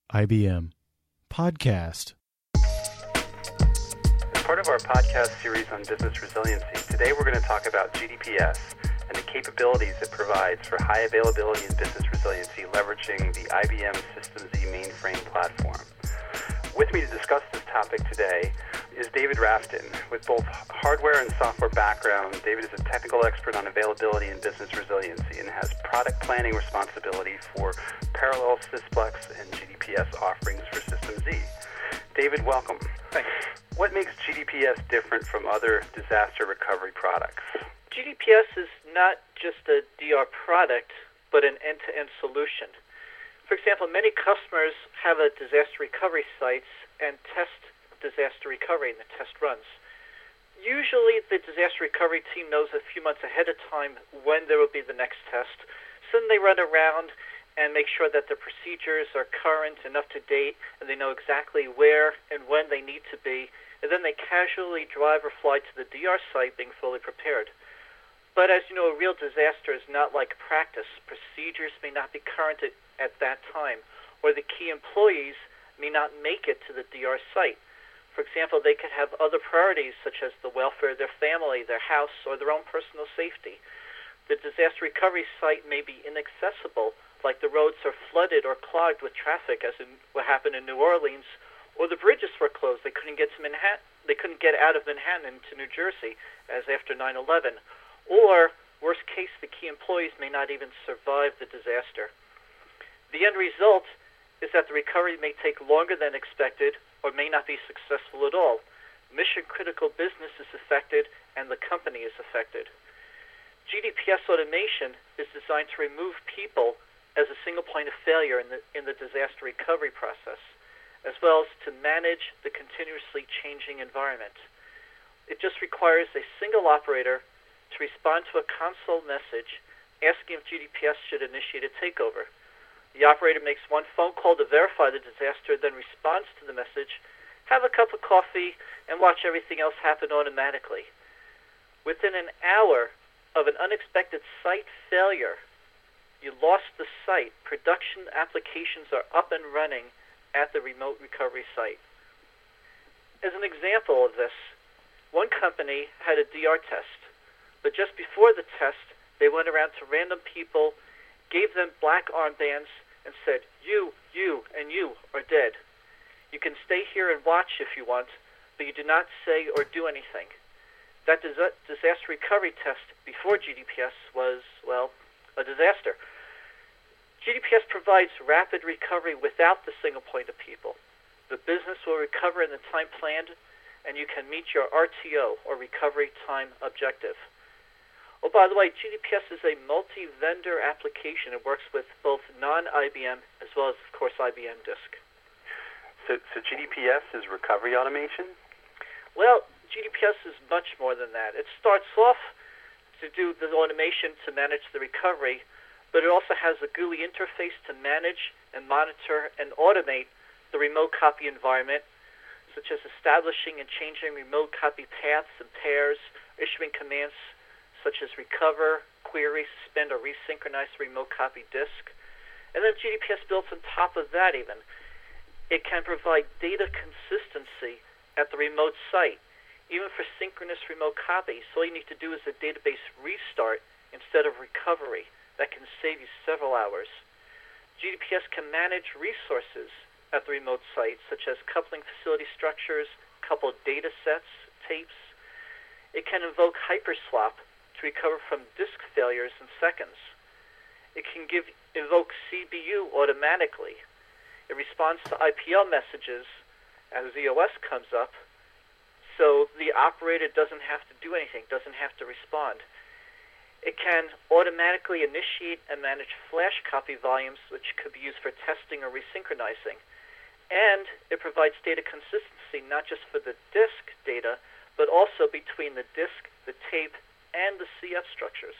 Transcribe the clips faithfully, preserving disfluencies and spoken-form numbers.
I B M Podcast. As part of our podcast series on business resiliency, today we're going to talk about G D P S and the capabilities it provides for high availability and business resiliency leveraging the I B M System Z mainframe platform. With me to discuss this topic today is David Rafton. With both hardware and software background, David is a technical expert on availability and business resiliency and has product planning responsibility for Parallel Sysplex and G D P S offerings for System Z. David, welcome. Thanks. What makes G D P S different from other disaster recovery products? G D P S is not just a D R product, but an end-to-end solution. For example, many customers have a disaster recovery sites and test disaster recovery in the test runs. Usually the disaster recovery team knows a few months ahead of time when there will be the next test. So then they run around and make sure that the procedures are current and up to date, and they know exactly where and when they need to be, and then they casually drive or fly to the D R site being fully prepared. But as you know, a real disaster is not like practice. Procedures may not be current at, at that time, or the key employees may not make it to the D R site. For example, they could have other priorities such as the welfare of their family, their house, or their own personal safety. The disaster recovery site may be inaccessible, like the roads are flooded or clogged with traffic, as in what happened in New Orleans, or the bridges were closed. They couldn't get to Manhattan. They couldn't get out of Manhattan to New Jersey, as after nine eleven. Or, worst case, the key employees may not even survive the disaster. The end result is that the recovery may take longer than expected or may not be successful at all. Mission-critical business is affected and the company is affected. G D P S automation is designed to remove people as a single point of failure in the, in the disaster recovery process, as well as to manage the continuously changing environment. It just requires a single operator to respond to a console message asking if G D P S should initiate a takeover. The operator makes one phone call to verify the disaster, then responds to the message, have a cup of coffee, and watch everything else happen automatically. Within an hour of an unexpected site failure, you lost the site. Production applications are up and running at the remote recovery site. As an example of this, one company had a D R test. But just before the test, they went around to random people, gave them black armbands, and said, you, you, and you are dead. You can stay here and watch if you want, but you do not say or do anything. That dis- disaster recovery test before G D P S was, well, a disaster. G D P S provides rapid recovery without the single point of people. The business will recover in the time planned, and you can meet your R T O, or recovery time objective. Oh, by the way, G D P S is a multi-vendor application. It works with both non-I B M as well as, of course, I B M Disk. So, so G D P S is recovery automation? Well, G D P S is much more than that. It starts off to do the automation to manage the recovery, but it also has a G U I interface to manage and monitor and automate the remote copy environment, such as establishing and changing remote copy paths and pairs, issuing commands such as recover, query, suspend, or resynchronize the remote copy disk. And then G D P S builds on top of that even. It can provide data consistency at the remote site. Even for synchronous remote copies, all you need to do is a database restart instead of recovery. That can save you several hours. G D P S can manage resources at the remote site, such as coupling facility structures, coupled data sets, tapes. It can invoke hyperswap to recover from disk failures in seconds. It can give invoke C B U automatically. It responds to I P L messages as Z O S comes up, so the operator doesn't have to do anything, doesn't have to respond. It can automatically initiate and manage flash copy volumes, which could be used for testing or resynchronizing. And it provides data consistency not just for the disk data, but also between the disk, the tape, and the C F structures.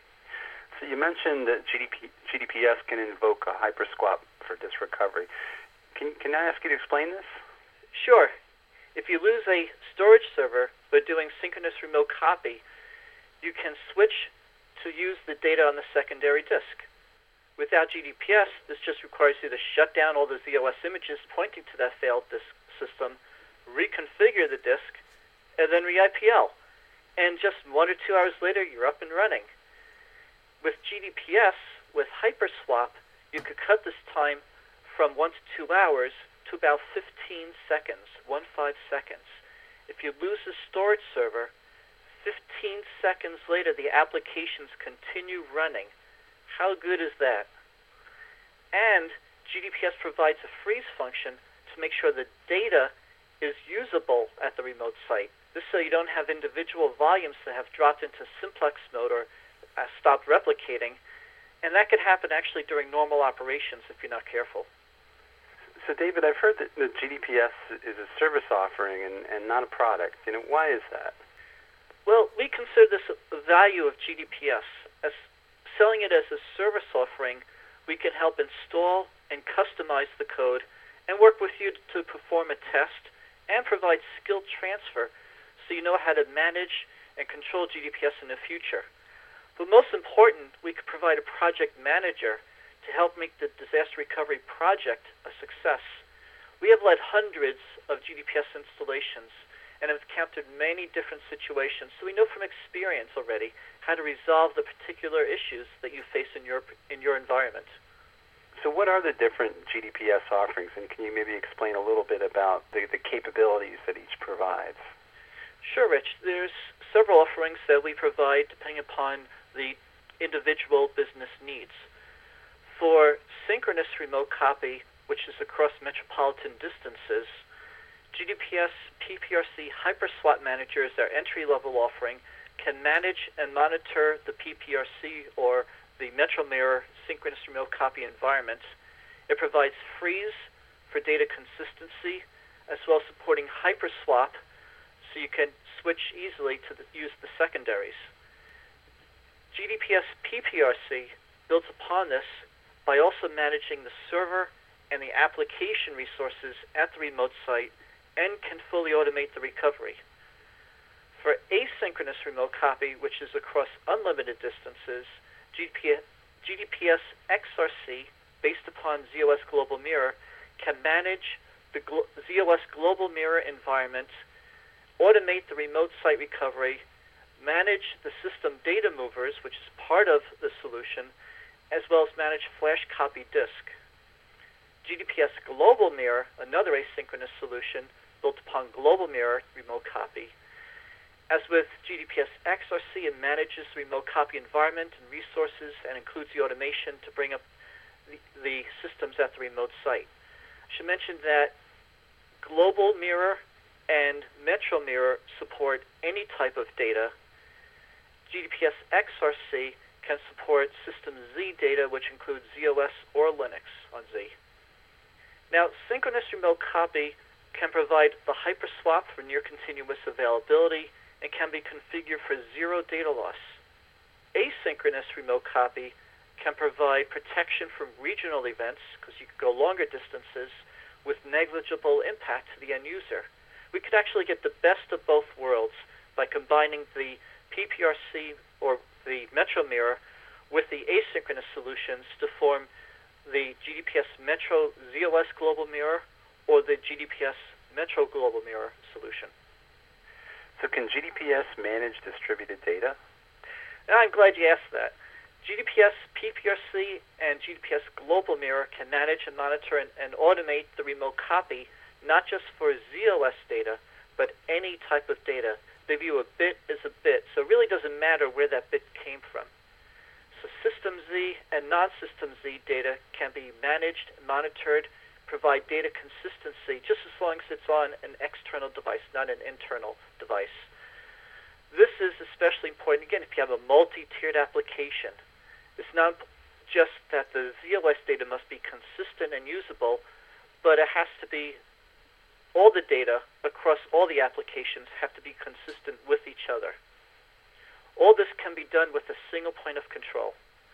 So you mentioned that G D P, G D P S can invoke a hyperswap for disk recovery. Can, can I ask you to explain this? Sure. If you lose a storage server but doing synchronous remote copy, you can switch to use the data on the secondary disk. Without G D P S, this just requires you to shut down all the Z O S images pointing to that failed disk system, reconfigure the disk, and then re-I P L. And just one or two hours later, you're up and running. With G D P S, with Hyperswap, you could cut this time from one to two hours to about fifteen seconds, one five seconds. If you lose the storage server, fifteen seconds later, the applications continue running. How good is that? And G D P S provides a freeze function to make sure the data is usable at the remote site. This so you don't have individual volumes that have dropped into simplex mode or uh, stopped replicating. And that could happen actually during normal operations if you're not careful. So, David, I've heard that the G D P S is a service offering and, and not a product. You know, why is that? Well, we consider this a value of G D P S. As selling it as a service offering, we can help install and customize the code and work with you to perform a test and provide skill transfer so you know how to manage and control G D P S in the future. But most important, we could provide a project manager to help make the disaster recovery project a success. We have led hundreds of G D P S installations and have encountered many different situations, so we know from experience already how to resolve the particular issues that you face in your in your environment. So what are the different G D P S offerings, and can you maybe explain a little bit about the, the capabilities that each provides? Sure, Rich. There's several offerings that we provide depending upon the individual business needs. For synchronous remote copy, which is across metropolitan distances, G D P S P P R C Hyperswap Manager is our entry-level offering, can manage and monitor the P P R C or the MetroMirror synchronous remote copy environment. It provides freeze for data consistency, as well as supporting Hyperswap, so you can switch easily to the, use the secondaries. G D P S P P R C builds upon this by also managing the server and the application resources at the remote site and can fully automate the recovery. For asynchronous remote copy, which is across unlimited distances, G D P S X R C, based upon Z O S Global Mirror, can manage the Z O S Global Mirror environment, automate the remote site recovery, manage the system data movers, which is part of the solution, as well as manage flash copy disk. G D P S Global Mirror, another asynchronous solution built upon Global Mirror remote copy. As with G D P S X R C, it manages the remote copy environment and resources and includes the automation to bring up the, the systems at the remote site. I should mention that Global Mirror and MetroMirror support any type of data. G D P S X R C can support System Z data, which includes Z O S or Linux on Z. Now, synchronous remote copy can provide the Hyperswap for near-continuous availability and can be configured for zero data loss. Asynchronous remote copy can provide protection from regional events, because you can go longer distances, with negligible impact to the end user. We could actually get the best of both worlds by combining the P P R C or the MetroMirror with the asynchronous solutions to form the G D P S Metro Z O S Global Mirror or the G D P S Metro Global Mirror solution. So can G D P S manage distributed data? And I'm glad you asked that. G D P S P P R C and G D P S Global Mirror can manage and monitor and, and automate the remote copy, not just for Z O S data, but any type of data. They view a bit as a bit, so it really doesn't matter where that bit came from. So System Z and non-System Z data can be managed, monitored, provide data consistency, just as long as it's on an external device, not an internal device. This is especially important, again, if you have a multi-tiered application. It's not just that the Z O S data must be consistent and usable, but it has to be, all the data across all the applications have to be consistent with each other. All this can be done with a single point of control.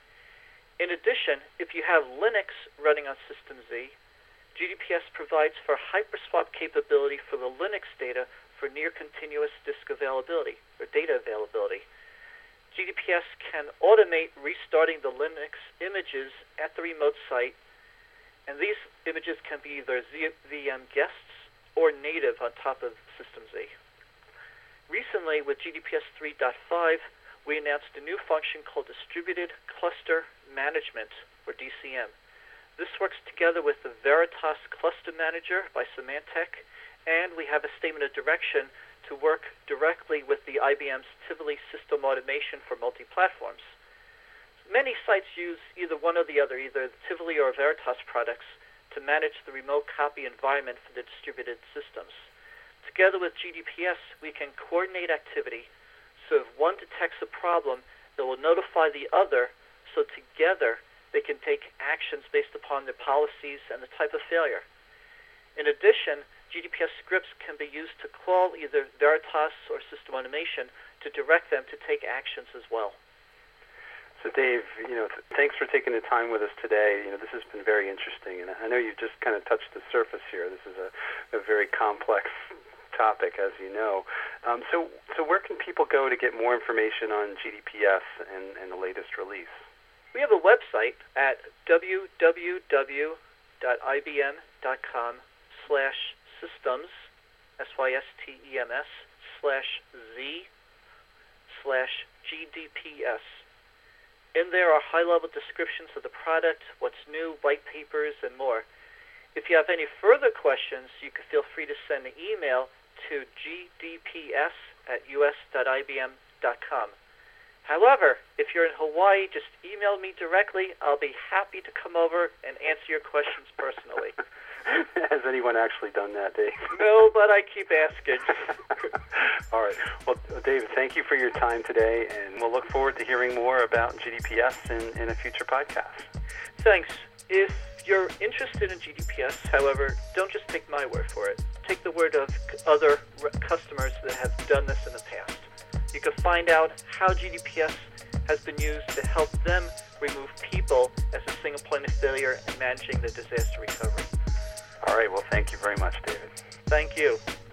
In addition, if you have Linux running on System Z, G D P S provides for Hyperswap capability for the Linux data for near-continuous disk availability, or data availability. G D P S can automate restarting the Linux images at the remote site, and these images can be either V M guests or native on top of System Z. Recently, with G D P S three point five, we announced a new function called Distributed Cluster Management, or D C M. This works together with the Veritas Cluster Manager by Symantec, and we have a statement of direction to work directly with the I B M's Tivoli system automation for multi-platforms. Many sites use either one or the other, either the Tivoli or Veritas products, to manage the remote copy environment for the distributed systems. Together with G D P S, we can coordinate activity, so if one detects a problem, it will notify the other, so together they can take actions based upon their policies and the type of failure. In addition, G D P S scripts can be used to call either Veritas or System Automation to direct them to take actions as well. So Dave, you know, th- thanks for taking the time with us today. You know, this has been very interesting, and I know you've just kind of touched the surface here. This is a, a very complex topic, as you know. Um, so, so where can people go to get more information on G D P S and, and the latest release? We have a website at w w w dot i b m dot com slash systems, S Y S T E M S, slash Z, slash G D P S. In there are high-level descriptions of the product, what's new, white papers, and more. If you have any further questions, you can feel free to send an email to g d p s at u s dot i b m dot com. However, if you're in Hawaii, just email me directly. I'll be happy to come over and answer your questions personally. Has anyone actually done that, Dave? No, but I keep asking. All right. Well, David, thank you for your time today, and we'll look forward to hearing more about G D P S in, in a future podcast. Thanks. If you're interested in G D P S, however, don't just take my word for it. Take the word of other customers that have done this in the past. You can find out how G D P S has been used to help them remove people as a single point of failure in managing the disaster recovery. All right. Well, thank you very much, David. Thank you.